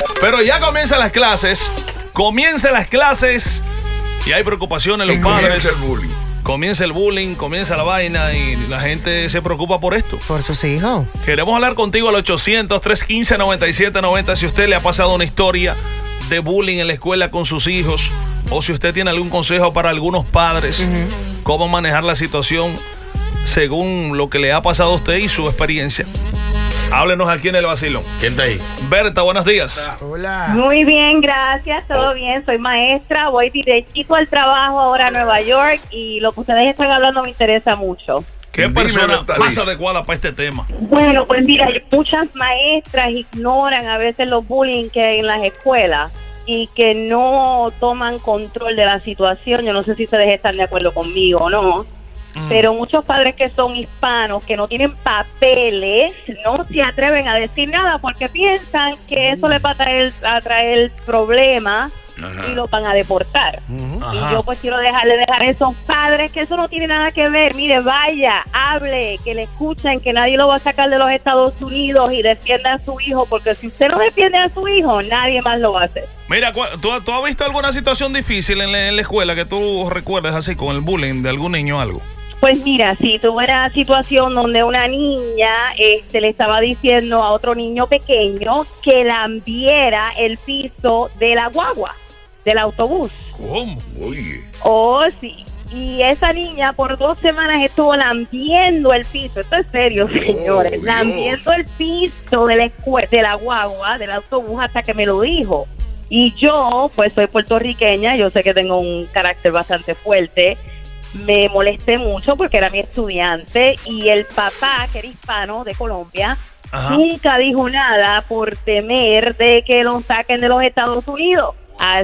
Pero ya comienzan las clases y hay preocupaciones en los padres. Comienza el bullying, comienza la vaina y la gente se preocupa por esto. Por sus hijos. Queremos hablar contigo al 800-315-9790 si usted le ha pasado una historia de bullying en la escuela con sus hijos o si usted tiene algún consejo para algunos padres, cómo manejar la situación según lo que le ha pasado a usted y su experiencia. Háblenos aquí en el vacilón. ¿Quién está ahí? Berta, buenos días. Hola. Muy bien, gracias, todo bien, soy maestra, voy directito al trabajo ahora a Nueva York y lo que ustedes están hablando me interesa mucho. ¿Qué persona más adecuada para este tema? Bueno, pues mira, muchas maestras ignoran a veces los bullying que hay en las escuelas y que no toman control de la situación. Yo no sé si ustedes están de acuerdo conmigo o no. Pero muchos padres que son hispanos, que no tienen papeles, no se atreven a decir nada porque piensan que eso les va a traer problemas. Ajá. Y lo van a deportar. Y yo pues quiero dejar a esos padres que eso no tiene nada que ver. Mire, vaya, hable, que le escuchen, que nadie lo va a sacar de los Estados Unidos y defienda a su hijo, porque si usted no defiende a su hijo, nadie más lo va a hacer. Mira, ¿tú has visto alguna situación difícil en la escuela que tú recuerdes así con el bullying de algún niño o algo? Pues mira, si tuve una situación donde una niña le estaba diciendo a otro niño pequeño que lambiera el piso de la guagua, del autobús. ¿Cómo? Oye. Oh, sí. Y esa niña por 2 semanas estuvo lambiendo el piso. Esto es serio, señores. Lambiendo el piso de la guagua, del autobús, hasta que me lo dijo. Y yo, pues soy puertorriqueña, yo sé que tengo un carácter bastante fuerte. Me molesté mucho porque era mi estudiante y el papá, que era hispano de Colombia, nunca dijo nada por temer de que lo saquen de los Estados Unidos.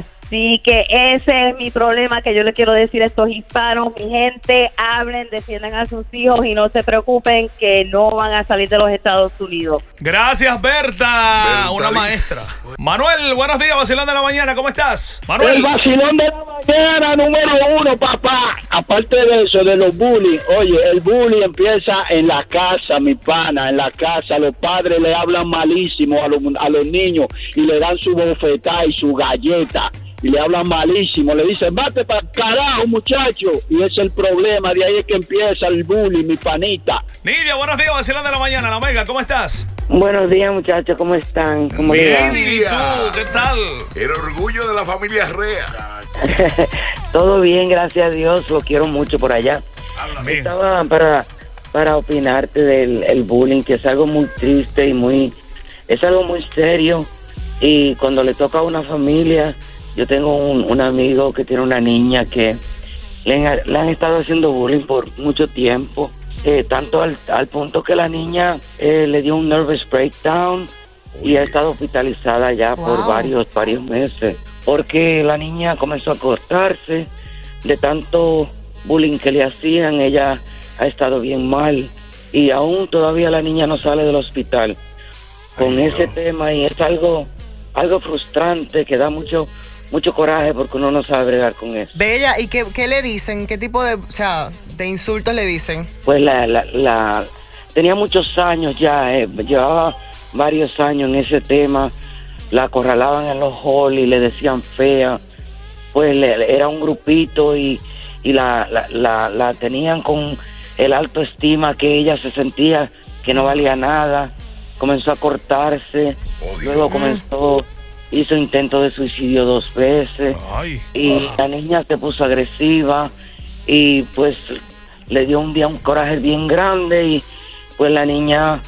Así que ese es mi problema que yo le quiero decir a estos hispanos. Mi gente, hablen, defiendan a sus hijos y no se preocupen que no van a salir de los Estados Unidos. Gracias, Berta. Una maestra. Manuel, buenos días, vacilón de la mañana, ¿cómo estás? Manuel. El vacilón de la mañana número 1, papá. Aparte de eso, de los bullying, oye, el bullying empieza en la casa, mi pana, en la casa. Los padres le hablan malísimo a los niños y le dan su bofetada y su galleta. Y le hablan malísimo, le dicen, vete para carajo, muchacho. Y ese es el problema, de ahí es que empieza el bullying, mi panita. Nidia, buenos días, vacilón de la mañana, la Omega, ¿cómo estás? Buenos días, muchachos, ¿cómo están? ¿Cómo bien, ¿y tú? ¿Qué tal? El orgullo de la familia Rea. Todo bien, gracias a Dios, lo quiero mucho por allá. Estaba para opinarte del bullying, que es algo muy triste y es algo muy serio. Y cuando le toca a una familia, yo tengo un amigo que tiene una niña que le han estado haciendo bullying por mucho tiempo, tanto al punto que la niña le dio un nervous breakdown y ha estado hospitalizada ya por varios meses, porque la niña comenzó a cortarse de tanto bullying que le hacían. Ella ha estado bien mal y aún todavía la niña no sale del hospital con ese tema, y es algo frustrante que da mucho coraje porque uno no sabe bregar con eso. Bella, ¿y qué le dicen? ¿Qué tipo de insultos le dicen? Pues tenía muchos años ya, llevaba varios años en ese tema. La acorralaban en los halls y le decían fea. Pues era un grupito y la tenían con el alto estima, que ella se sentía que no valía nada. Comenzó a cortarse, luego hizo intento de suicidio 2 veces. La niña se puso agresiva y pues le dio un día un coraje bien grande, y pues la niña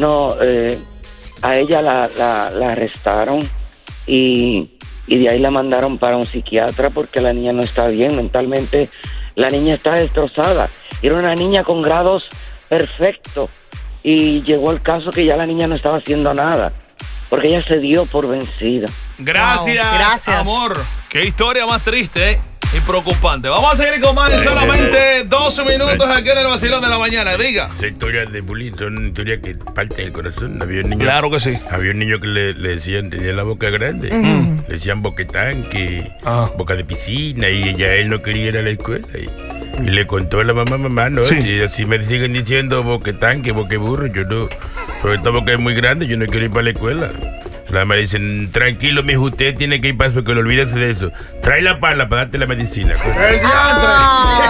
a ella la arrestaron y de ahí la mandaron para un psiquiatra porque la niña no está bien mentalmente. La niña está destrozada. Era una niña con grados perfectos y llegó el caso que ya la niña no estaba haciendo nada porque ella se dio por vencida. Gracias, amor. Qué historia más triste, y preocupante. Vamos a seguir con más en solamente 12 minutos aquí en el vacilón de la mañana. Diga. Esa historia de bullying son historias que parten del corazón. Había un niño, claro que sí. Había un niño que le decían, tenía la boca grande. Le decían boquetanque, boca de piscina, y ya él no quería ir a la escuela. Y le contó a la mamá, no, si así me siguen diciendo boquetanque, boqueburro, yo no, pero esta boca es muy grande, yo no quiero ir para la escuela. La madre dice, tranquilo, mijo, usted tiene que ir para eso, que lo olvídese de eso. Trae la pala para darte la medicina. ¡El diantre!